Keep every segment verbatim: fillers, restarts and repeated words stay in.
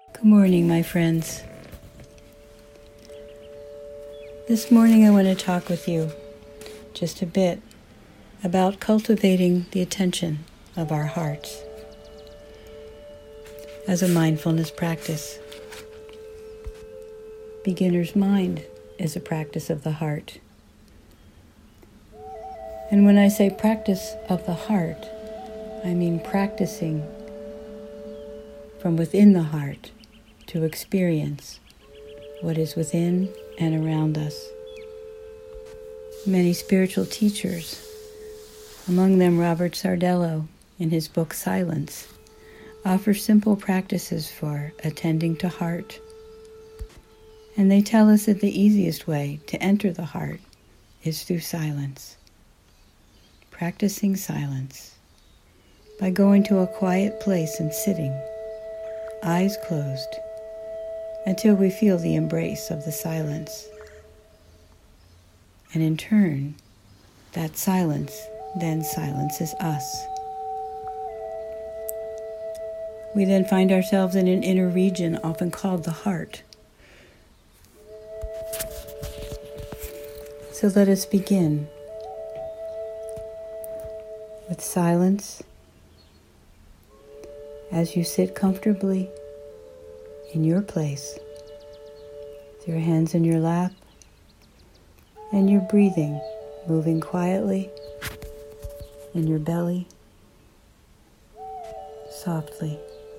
Good morning, my friends. This morning I want to talk with you just a bit about cultivating the attention of our hearts as a mindfulness practice. Beginner's mind is a practice of the heart. And when I say practice of the heart, I mean practicing from within the heart to experience what is within and around us. Many spiritual teachers, among them Robert Sardello in his book Silence, offer simple practices for attending to heart. And they tell us that the easiest way to enter the heart is through silence. Practicing silence by going to a quiet place and sitting, eyes closed, until we feel the embrace of the silence. And in turn, that silence then silences us. We then find ourselves in an inner region often called the heart. So let us begin with silence as you sit comfortably in your place, with your hands in your lap, and your breathing moving quietly in your belly, softly.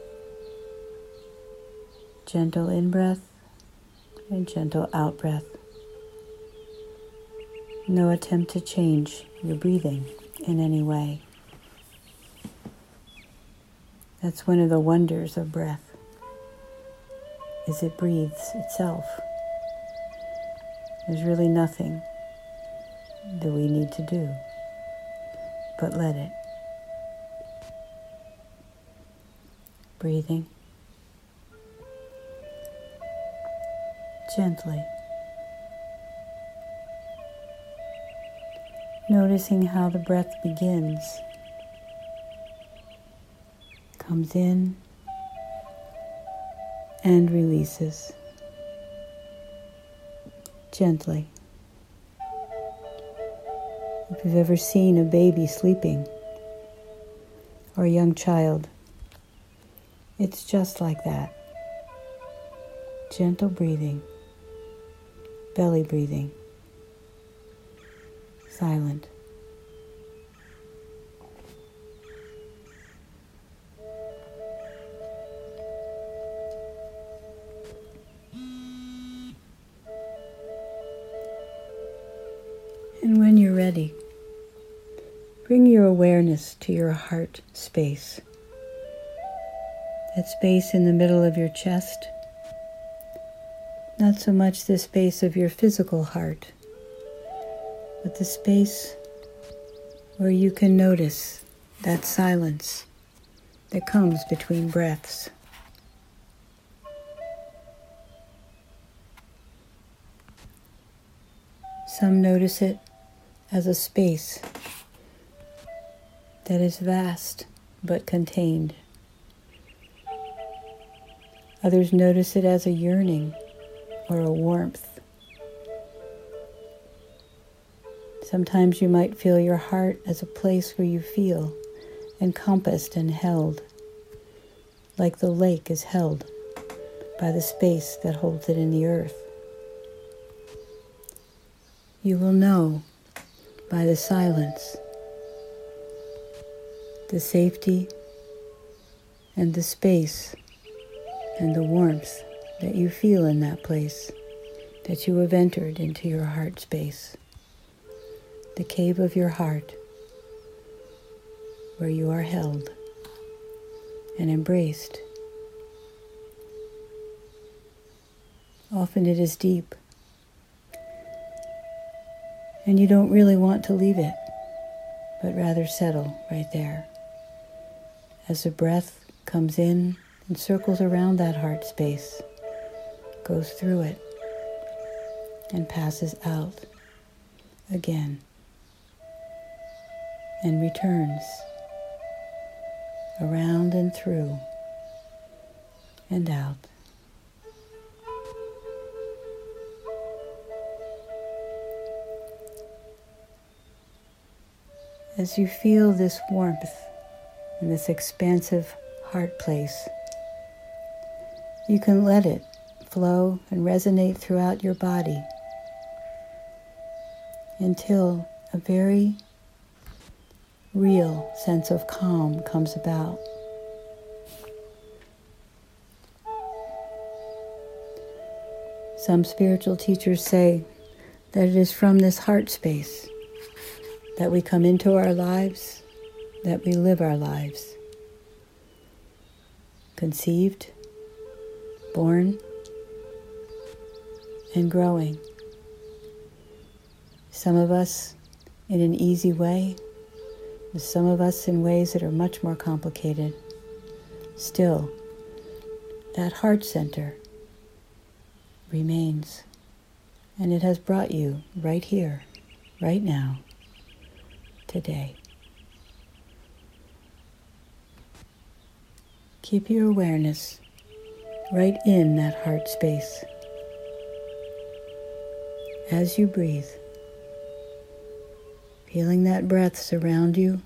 Gentle in-breath and gentle out-breath. No attempt to change your breathing in any way. That's one of the wonders of breath, is it breathes itself. There's really nothing that we need to do but let it. Breathing gently. Noticing how the breath begins, comes in and releases gently. If you've ever seen a baby sleeping or a young child, it's just like that. Gentle breathing, belly breathing, silent. And when you're ready, bring your awareness to your heart space. That space in the middle of your chest. Not so much the space of your physical heart, but the space where you can notice that silence that comes between breaths. Some notice it as a space that is vast but contained. Others notice it as a yearning or a warmth. Sometimes you might feel your heart as a place where you feel encompassed and held, like the lake is held by the space that holds it in the earth. You will know by the silence, the safety and the space and the warmth that you feel in that place, that you have entered into your heart space, the cave of your heart, where you are held and embraced. Often it is deep, and you don't really want to leave it, but rather settle right there. As the breath comes in and circles around that heart space, goes through it, and passes out again, and returns around and through and out As you feel this warmth in this expansive heart place, you can let it flow and resonate throughout your body until a very real sense of calm comes about. Some spiritual teachers say that it is from this heart space that we come into our lives, that we live our lives. Conceived, born, and growing. Some of us in an easy way, with some of us in ways that are much more complicated. Still, that heart center remains, and it has brought you right here, right now, today. Keep your awareness right in that heart space. As you breathe, feeling that breath surround you,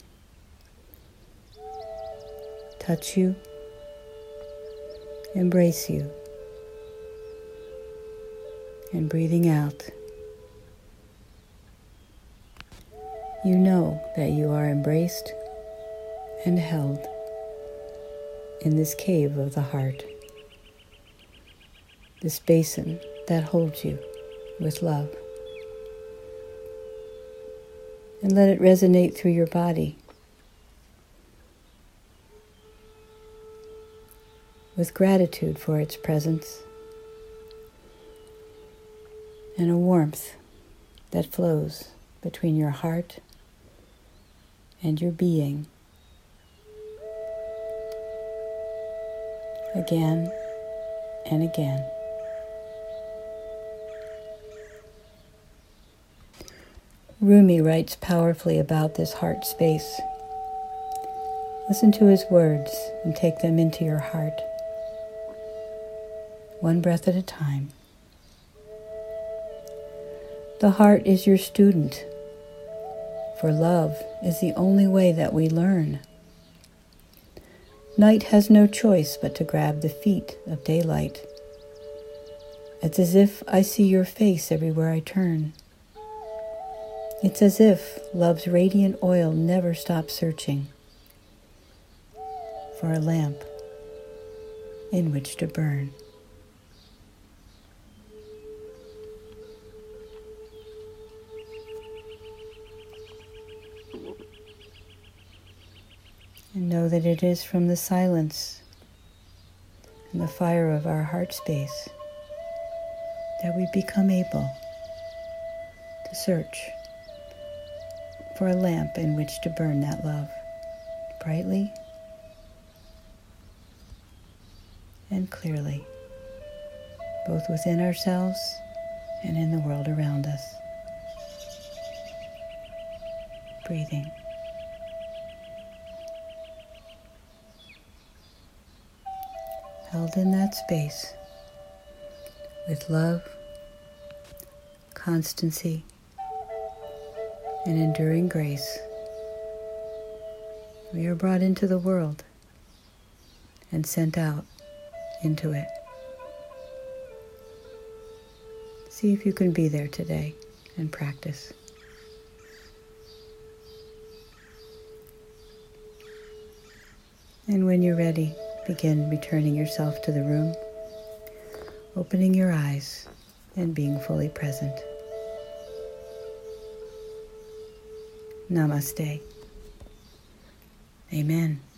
touch you, embrace you, and breathing out, you know that you are embraced and held in this cave of the heart, this basin that holds you with love. And let it resonate through your body with gratitude for its presence and a warmth that flows between your heart and your being. Again and again. Rumi writes powerfully about this heart space. Listen to his words and take them into your heart, one breath at a time. The heart is your student, for love is the only way that we learn. Night has no choice but to grab the feet of daylight. It's as if I see your face everywhere I turn. It's as if love's radiant oil never stops searching for a lamp in which to burn. And know that it is from the silence and the fire of our heart space that we become able to search for a lamp in which to burn that love brightly and clearly, both within ourselves and in the world around us. Breathing. Held in that space with love, constancy, and enduring grace, we are brought into the world and sent out into it. See if you can be there today and practice. And when you're ready, begin returning yourself to the room, opening your eyes and being fully present. Namaste. Amen.